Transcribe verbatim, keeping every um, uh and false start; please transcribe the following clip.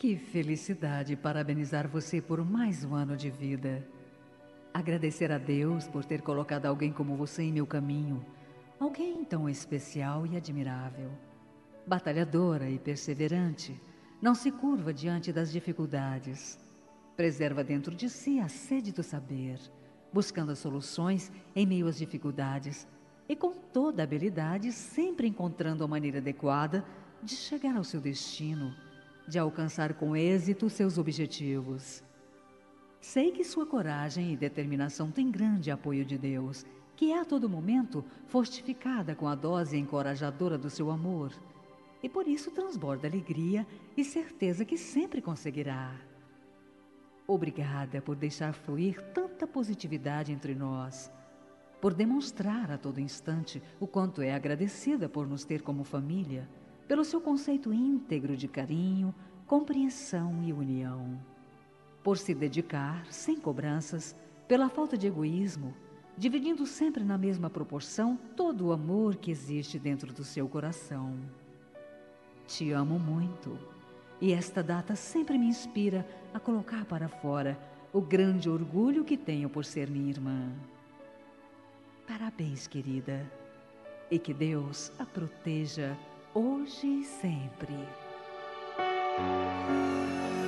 Que felicidade parabenizar você por mais um ano de vida. Agradecer a Deus por ter colocado alguém como você em meu caminho. Alguém tão especial e admirável. Batalhadora e perseverante, não se curva diante das dificuldades. Preserva dentro de si a sede do saber, buscando as soluções em meio às dificuldades e com toda a habilidade sempre encontrando a maneira adequada de chegar ao seu destino, de alcançar com êxito seus objetivos. Sei que sua coragem e determinação têm grande apoio de Deus, que é a todo momento fortificada com a dose encorajadora do seu amor, e por isso transborda alegria e certeza que sempre conseguirá. Obrigada por deixar fluir tanta positividade entre nós, por demonstrar a todo instante o quanto é agradecida por nos ter como família, pelo seu conceito íntegro de carinho, compreensão e união. Por se dedicar, sem cobranças, pela falta de egoísmo, dividindo sempre na mesma proporção todo o amor que existe dentro do seu coração. Te amo muito, e esta data sempre me inspira a colocar para fora o grande orgulho que tenho por ser minha irmã. Parabéns, querida, e que Deus a proteja hoje e sempre.